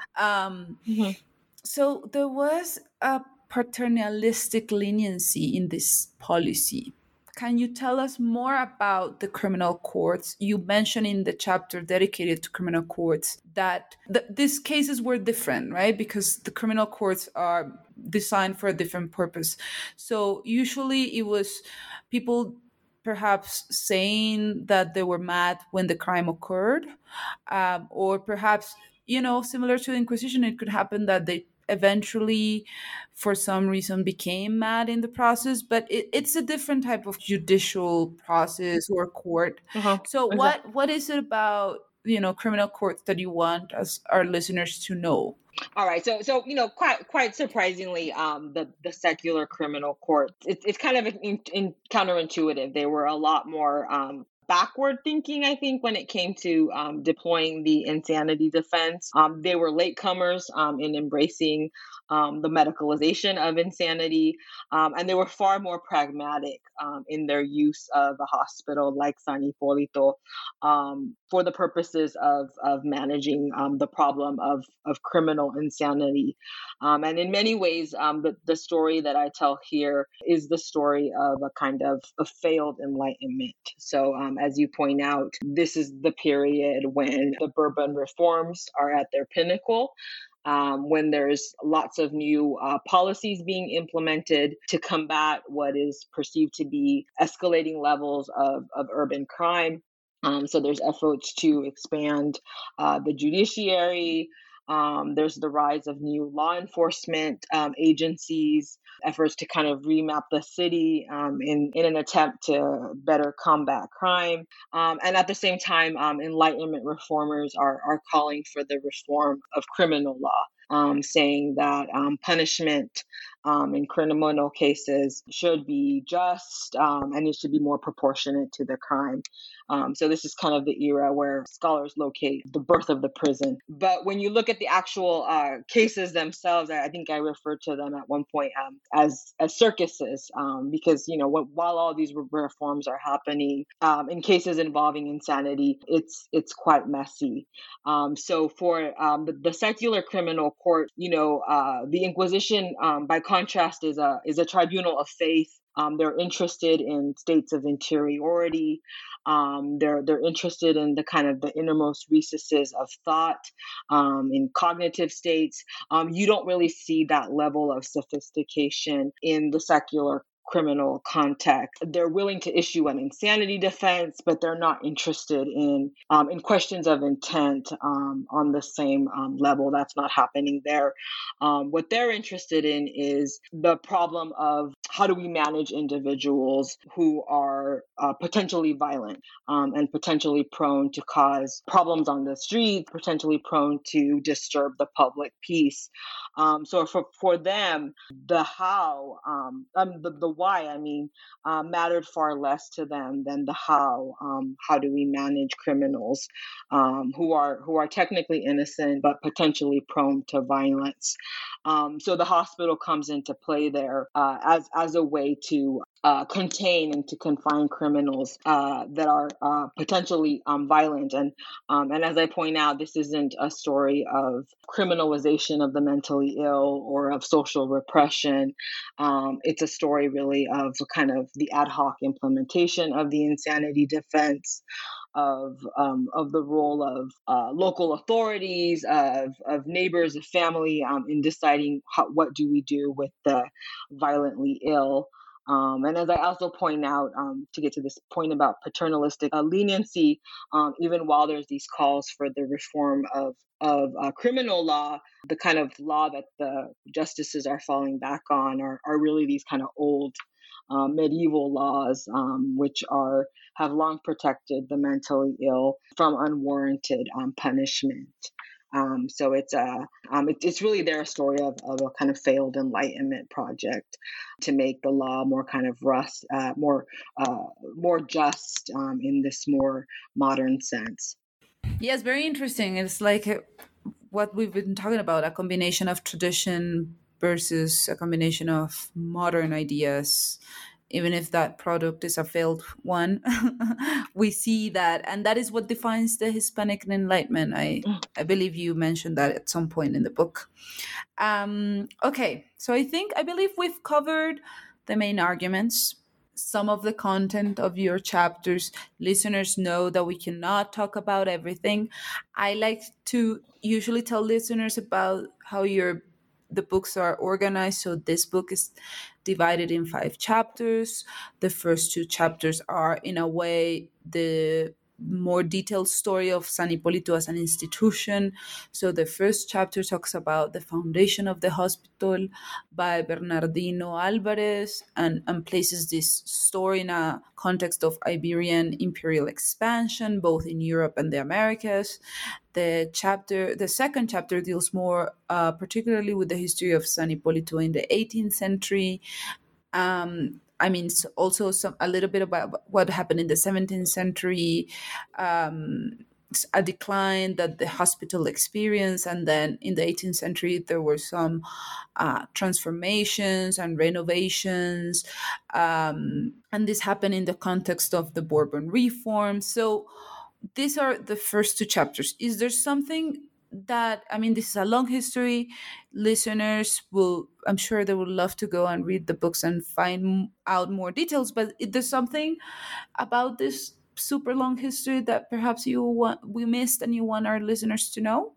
B: So there was a paternalistic leniency in this policy. Can you tell us more about the criminal courts? You mentioned in the chapter dedicated to criminal courts that these cases were different, right? Because the criminal courts are designed for a different purpose. So usually it was people perhaps saying that they were mad when the crime occurred, or perhaps, you know, similar to the Inquisition, it could happen that they eventually, for some reason, became mad in the process, but it's a different type of judicial process or court. So what is it about, you know, criminal courts that you want us, our listeners, to know?
C: All right, so you know, quite surprisingly, the secular criminal court, it's kind of counterintuitive. They were a lot more backward thinking, I think, when it came to deploying the insanity defense. They were latecomers in embracing the medicalization of insanity, and they were far more pragmatic in their use of a hospital like San Hipólito for the purposes of managing the problem of criminal insanity. And in many ways, the story that I tell here is the story of a kind of a failed enlightenment. So, as you point out, this is the period when the Bourbon reforms are at their pinnacle. When there's lots of new policies being implemented to combat what is perceived to be escalating levels of urban crime. So there's efforts to expand the judiciary. There's the rise of new law enforcement agencies, efforts to kind of remap the city in an attempt to better combat crime. And at the same time, Enlightenment reformers are calling for the reform of criminal law, saying that punishment in criminal cases should be just and it should be more proportionate to the crime. So this is kind of the era where scholars locate the birth of the prison. But when you look at the actual cases themselves, I think I referred to them at one point as circuses, because while all these reforms are happening, in cases involving insanity, it's quite messy. So for the secular criminal court, the Inquisition, by contrast, is a tribunal of faith. They're interested in states of interiority. They're interested in the kind of the innermost recesses of thought, in cognitive states. You don't really see that level of sophistication in the secular criminal context. They're willing to issue an insanity defense, but they're not interested in questions of intent on the same level. That's not happening there. What they're interested in is the problem of how do we manage individuals who are potentially violent and potentially prone to cause problems on the street, potentially prone to disturb the public peace. So for them, the how, the why, mattered far less to them than the how. How do we manage criminals who are technically innocent but potentially prone to violence? So the hospital comes into play there as a way to contain and to confine criminals that are potentially violent. And as I point out, this isn't a story of criminalization of the mentally ill or of social repression. It's a story really of kind of the ad hoc implementation of the insanity defense, of the role of local authorities, of neighbors, of family in deciding what do we do with the violently ill. And as I also point out, to get to this point about paternalistic leniency, even while there's these calls for the reform of criminal law, the kind of law that the justices are falling back on are really these kind of old medieval laws, which have long protected the mentally ill from unwarranted punishment. So it's really their story of a kind of failed Enlightenment project to make the law more kind of more just in this more modern sense.
B: Yes, very interesting. It's like what we've been talking about, a combination of tradition versus a combination of modern ideas. Even if that product is a failed one, we see that, and that is what defines the Hispanic Enlightenment. I believe you mentioned that at some point in the book. Okay, so I believe we've covered the main arguments, some of the content of your chapters. Listeners know that we cannot talk about everything. I like to usually tell listeners about how the books are organized. So this book is divided in 5 chapters. The first 2 chapters are, in a way, the more detailed story of San Hipólito as an institution. So the first chapter talks about the foundation of the hospital by Bernardino Alvarez, and places this story in a context of Iberian imperial expansion, both in Europe and the Americas. The second chapter deals more particularly with the history of San Hipólito in the 18th century. I mean, also a little bit about what happened in the 17th century, a decline that the hospital experienced, and then in the 18th century there were some transformations and renovations, and this happened in the context of the Bourbon reform. So these are the first two chapters. Is there something that, I mean, this is a long history. Listeners will, I'm sure they would love to go and read the books and find out more details, but is there something about this super long history that perhaps we missed and you want our listeners to know?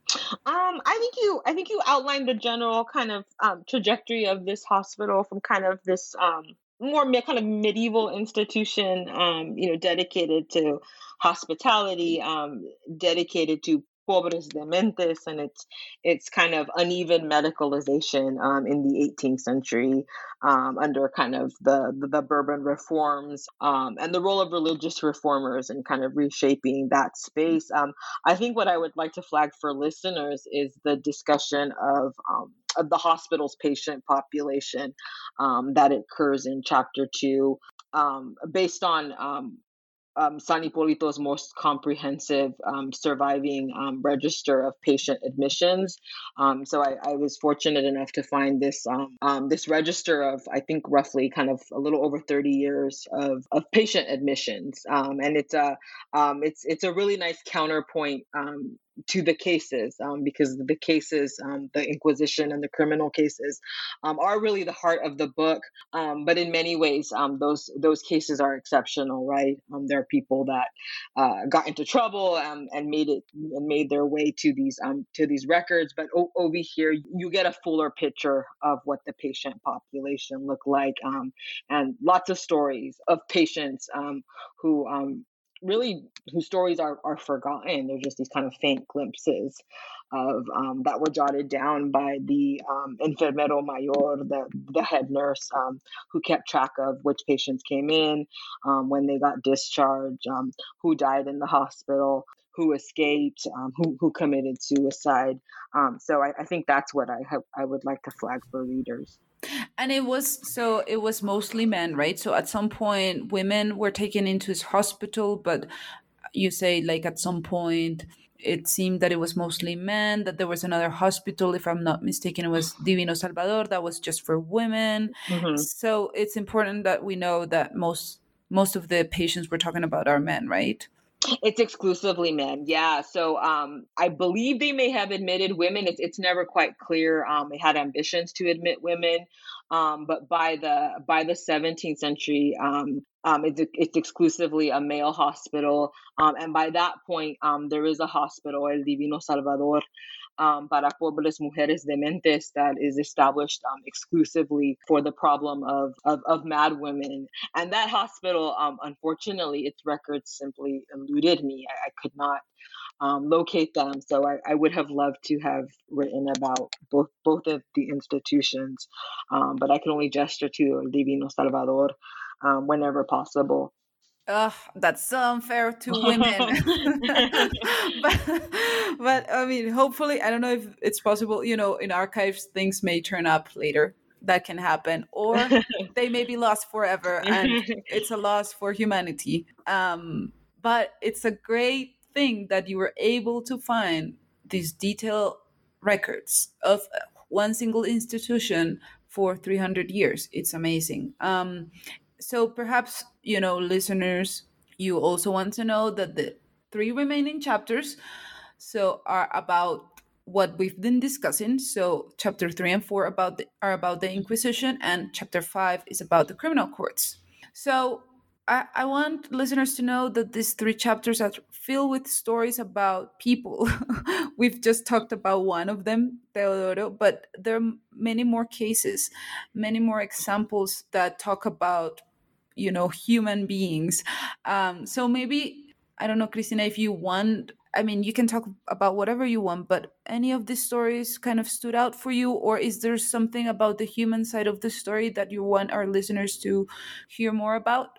C: I think you outlined the general kind of trajectory of this hospital from kind of this kind of medieval institution, dedicated to hospitality, dedicated to pobres dementes, and its kind of uneven medicalization in the 18th century, under kind of the Bourbon reforms, and the role of religious reformers in kind of reshaping that space. I think what I would like to flag for listeners is the discussion of the hospital's patient population that occurs in chapter 2, based on San Hipólito's most comprehensive surviving register of patient admissions. So I was fortunate enough to find this register of, I think, roughly kind of a little over 30 years of patient admissions, and it's a really nice counterpoint to the cases, because the cases, the Inquisition and the criminal cases, are really the heart of the book. But in many ways, those cases are exceptional, right? There are people that got into trouble, and made their way to these records. But over here, you get a fuller picture of what the patient population looked like, and lots of stories of patients who really whose stories are forgotten. They're just these kind of faint glimpses of that were jotted down by the enfermero mayor, the head nurse, who kept track of which patients came in, when they got discharged, who died in the hospital, who escaped, who committed suicide. So I think that's what I would like to flag for readers.
B: And it was mostly men, right? So at some point women were taken into his hospital, but you say like at some point it seemed that it was mostly men, that there was another hospital, if I'm not mistaken, it was Divino Salvador, that was just for women.
C: Mm-hmm.
B: So it's important that we know that most of the patients we're talking about are men, right?
C: It's exclusively men, yeah. So I believe they may have admitted women. It's never quite clear. They had ambitions to admit women, but by the 17th century, it's exclusively a male hospital. And by that point, there is a hospital, El Divino Salvador, para pobres mujeres dementes, that is established exclusively for the problem of mad women. And that hospital, unfortunately, its records simply eluded me. I could not locate them. So I would have loved to have written about both of the institutions, but I can only gesture to El Divino Salvador whenever possible.
B: Ugh, that's so unfair to women. but I mean, hopefully, I don't know if it's possible. You know, in archives, things may turn up later. That can happen, or they may be lost forever, and it's a loss for humanity. But it's a great thing that you were able to find these detailed records of one single institution for 300 years. It's amazing. So perhaps, listeners, you also want to know that the three remaining chapters are about what we've been discussing. So chapter 3 and 4 are about the Inquisition, and chapter 5 is about the criminal courts. So I want listeners to know that these three chapters are filled with stories about people. We've just talked about one of them, Teodoro, but there are many more cases, many more examples that talk about human beings. So maybe, I don't know, Cristina, if you want, I mean, you can talk about whatever you want, but any of these stories kind of stood out for you, or is there something about the human side of the story that you want our listeners to hear more about?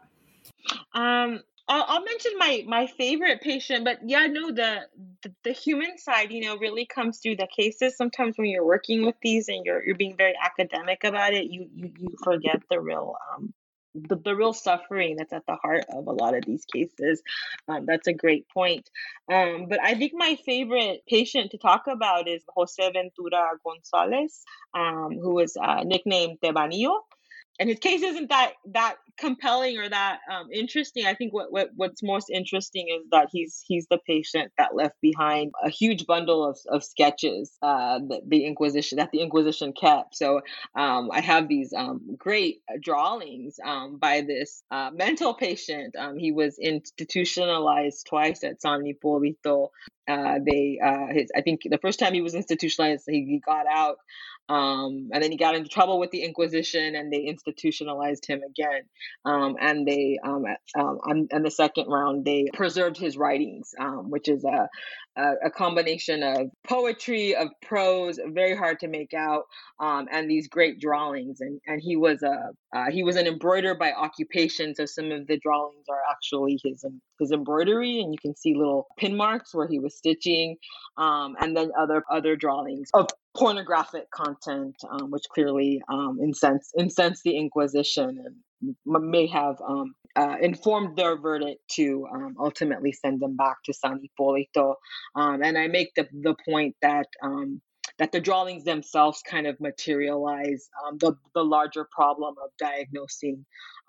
C: I'll mention my favorite patient, but yeah, no, the human side, really comes through the cases. Sometimes when you're working with these and you're being very academic about it, you forget the real the real suffering that's at the heart of a lot of these cases. That's a great point. But I think my favorite patient to talk about is Jose Ventura Gonzalez, who was nicknamed Tebanillo. And his case isn't that compelling or that interesting. I think what's most interesting is that he's the patient that left behind a huge bundle of sketches that the Inquisition kept. So I have these great drawings by this mental patient. He was institutionalized twice at San Hipólito. I think the first time he was institutionalized, he got out. And then he got into trouble with the Inquisition, and they institutionalized him again. And the second round, they preserved his writings, which is a combination of poetry, of prose, very hard to make out, and these great drawings. And he was an embroiderer by occupation, so some of the drawings are actually his embroidery, and you can see little pin marks where he was stitching, and then other drawings of pornographic content, which clearly incensed the Inquisition and may have informed their verdict to ultimately send them back to San Hipólito. And I make the point that the drawings themselves kind of materialize the larger problem of diagnosing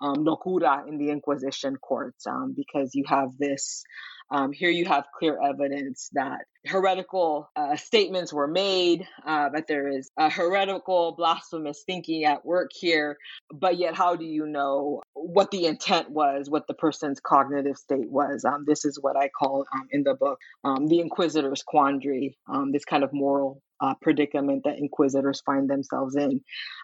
C: locura in the Inquisition courts, because you have this. Here you have clear evidence that heretical statements were made, that there is a heretical, blasphemous thinking at work here. But yet, how do you know what the intent was, what the person's cognitive state was? This is what I call in the book the Inquisitor's quandary, this kind of moral predicament that inquisitors find themselves in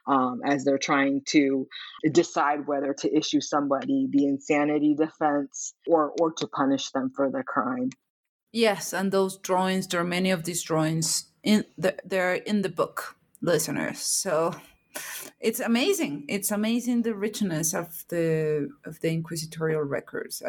C: as they're trying to decide whether to issue somebody the insanity defense or to punish them for the crime.
B: Yes, and those drawings, there are many of these drawings they're in the book, listeners. So it's amazing. It's amazing the richness of the inquisitorial records.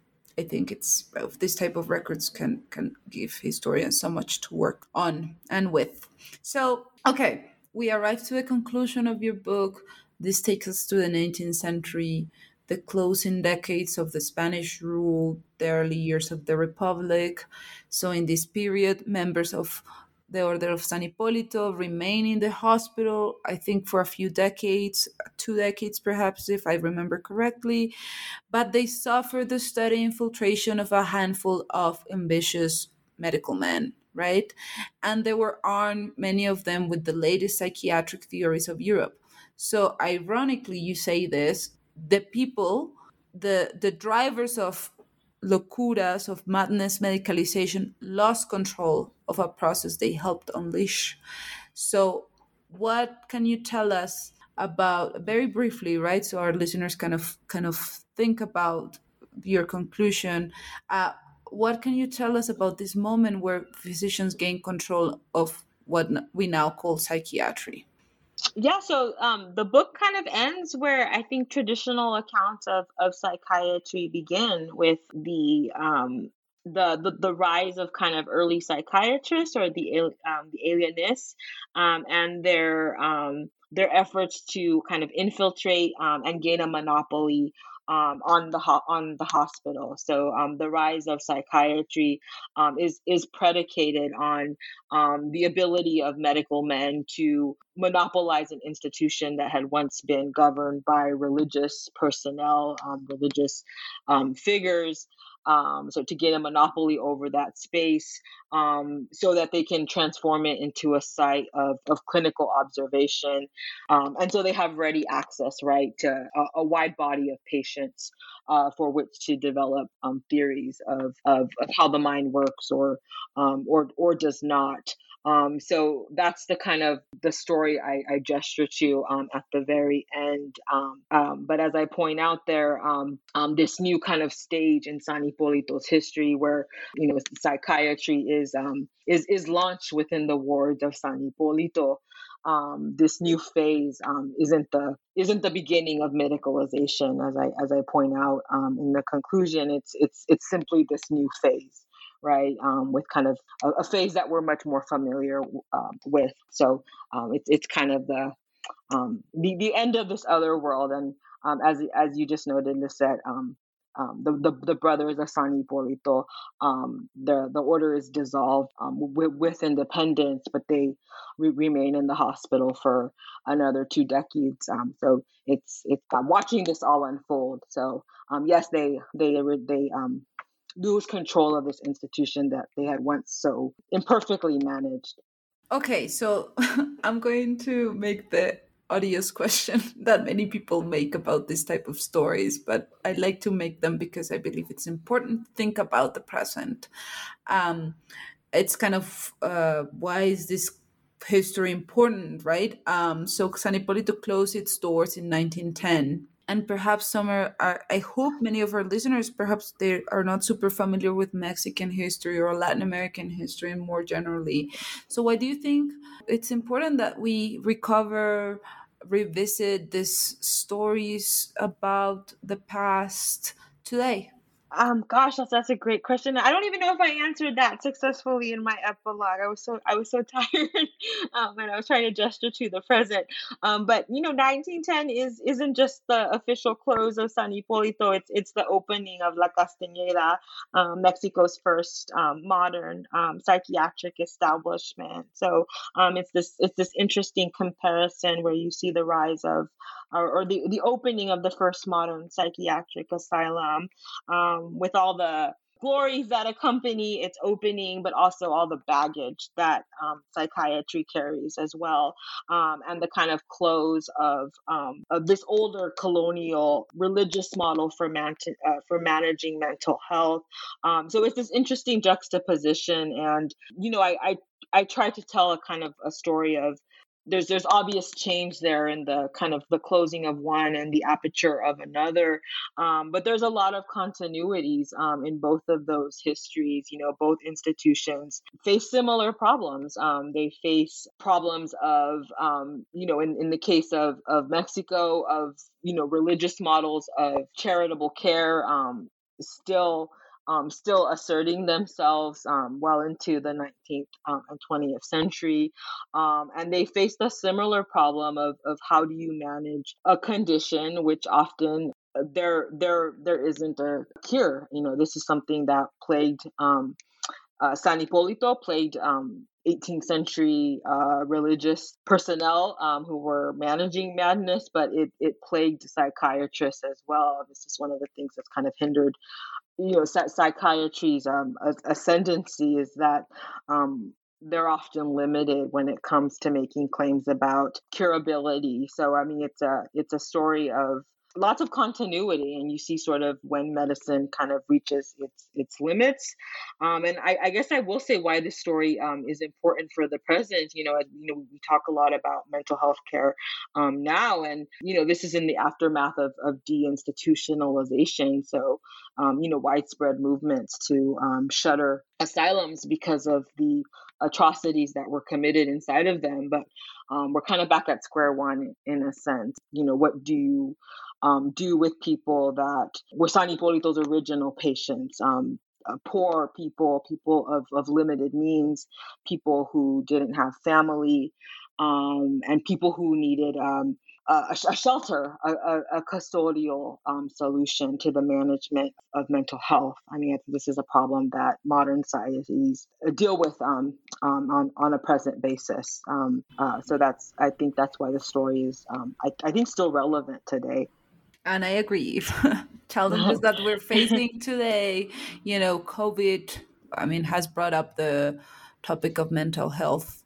B: I think this type of records can give historians so much to work on and with. So, okay, we arrived to the conclusion of your book. This takes us to the 19th century, the closing decades of the Spanish rule, the early years of the Republic. So in this period, members of the Order of San Hipólito remain in the hospital, I think for a few decades, 2 decades perhaps, if I remember correctly, but they suffer the steady infiltration of a handful of ambitious medical men, right? And they were armed, many of them, with the latest psychiatric theories of Europe. So ironically, you say this, the people, the drivers of locuras, of madness, medicalization, lost control of a process they helped unleash. So what can you tell us about, very briefly, right? So our listeners kind of think about your conclusion. What can you tell us about this moment where physicians gain control of what we now call psychiatry?
C: Yeah, so the book kind of ends where I think traditional accounts of psychiatry begin, with the rise of kind of early psychiatrists, or the alienists, and their efforts to kind of infiltrate and gain a monopoly on the hospital. So the rise of psychiatry is predicated on the ability of medical men to monopolize an institution that had once been governed by religious personnel, religious figures. So to get a monopoly over that space, so that they can transform it into a site of clinical observation. And so they have ready access, right, to a wide body of patients for which to develop theories of how the mind works or does not. So that's the kind of the story I gesture to at the very end. But as I point out there, this new kind of stage in San Hipólito's history, where psychiatry is launched within the wards of San Hipólito. This new phase isn't the beginning of medicalization, as I point out in the conclusion. It's simply this new phase, right? With kind of a phase that we're much more familiar with. So it's kind of the end of this other world, and
D: as you just noted, Lisette, the brothers of San Hipólito, the order is dissolved with independence, but they remain in the hospital for another 2 decades. So it's watching this all unfold. So yes, they lose control of this institution that they had once so imperfectly managed.
B: Okay, so I'm going to make the odious question that many people make about this type of stories, but I like to make them because I believe it's important to think about the present. It's kind of why is this history important, right? So San Hipólito closed its doors in 1910. And perhaps some I hope many of our listeners, perhaps they are not super familiar with Mexican history or Latin American history more generally. So why do you think it's important that we revisit these stories about the past today?
D: Gosh, that's a great question. I don't even know if I answered that successfully in my epilogue. I was so tired, and I was trying to gesture to the present. But 1910 isn't just the official close of San Hipólito. It's the opening of La Castañeda, Mexico's first modern psychiatric establishment. So it's this interesting comparison where you see the rise of or the opening of the first modern psychiatric asylum, with all the glories that accompany its opening, but also all the baggage that psychiatry carries as well, and the kind of close of this older colonial religious model for managing mental health. So it's this interesting juxtaposition, and I try to tell a kind of a story of there's obvious change there in the kind of the closing of one and the aperture of another, but there's a lot of continuities in both of those histories. Both institutions face similar problems. They face problems of in the case of Mexico, of religious models of charitable care, still asserting themselves well into the 19th and 20th century. And they faced a similar problem of how do you manage a condition which often there isn't a cure. This is something that plagued San Hipólito, plagued 18th century religious personnel who were managing madness, but it plagued psychiatrists as well. This is one of the things that's kind of hindered psychiatry's ascendancy, is that they're often limited when it comes to making claims about curability. So I mean, it's a story of lots of continuity, and you see sort of when medicine kind of reaches its limits. And I guess I will say why this story is important for the present. We talk a lot about mental health care now, and this is in the aftermath of deinstitutionalization. So widespread movements to shutter asylums because of the atrocities that were committed inside of them. But we're kind of back at square one in a sense. What do you do with people that were San Hipólito's original patients? Poor people of limited means, people who didn't have family, and people who needed a shelter, a custodial solution to the management of mental health. I mean, this is a problem that modern societies deal with on a present basis. So I think that's why the story is, I think, still relevant today.
B: And I agree. Challenges that we're facing today, COVID, has brought up the topic of mental health.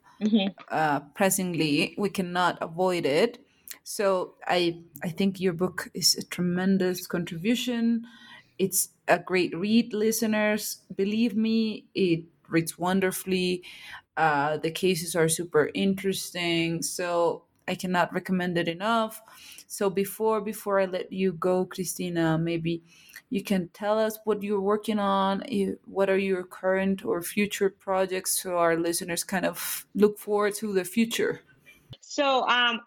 B: Pressingly, we cannot avoid it. So I think your book is a tremendous contribution. It's a great read, listeners. Believe me, it reads wonderfully. The cases are super interesting. So I cannot recommend it enough. So before I let you go, Cristina, maybe you can tell us what you're working on. What are your current or future projects, so our listeners kind of look forward to the future?
D: So I'm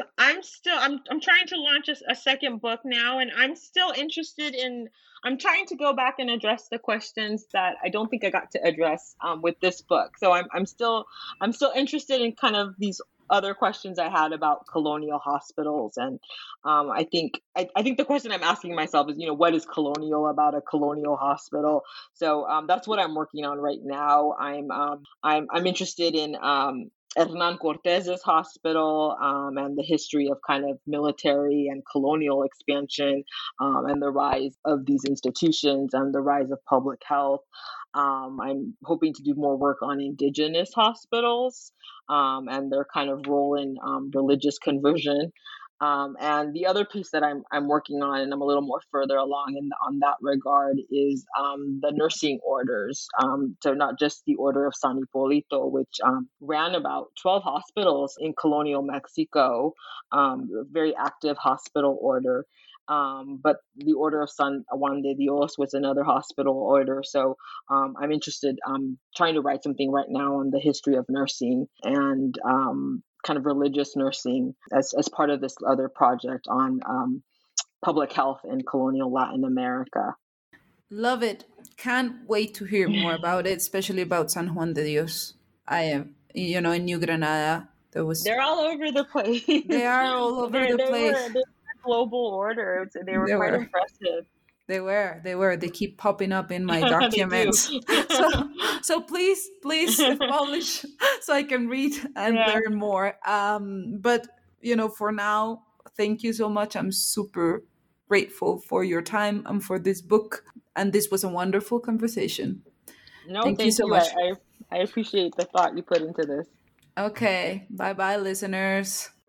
D: trying to launch a second book now, and I'm still interested in. I'm trying to go back and address the questions that I don't think I got to address with this book. So I'm still interested in kind of these other questions I had about colonial hospitals. And I think the question I'm asking myself is, what is colonial about a colonial hospital? So that's what I'm working on right now. I'm interested in Hernan Cortez's hospital, and the history of kind of military and colonial expansion, and the rise of these institutions and the rise of public health. I'm hoping to do more work on indigenous hospitals, and their kind of role in religious conversion. And the other piece that I'm working on, and I'm a little more further along on that regard, is the nursing orders. So not just the Order of San Hipólito, which ran about 12 hospitals in colonial Mexico, a very active hospital order. But the Order of San Juan de Dios was another hospital order. So I'm interested, trying to write something right now on the history of nursing and kind of religious nursing as part of this other project on public health in colonial Latin America.
B: Love it. Can't wait to hear more about it, especially about San Juan de Dios. I am, in New Granada.
D: They're all over the place.
B: They are all over the place.
D: They're a global order. They were quite impressive.
B: They were. They keep popping up in my documents. so please publish so I can read and learn more. But for now, thank you so much. I'm super grateful for your time and for this book. And this was a wonderful conversation.
D: No, thank you so much. I appreciate the thought you put into this.
B: Okay. Bye-bye, listeners.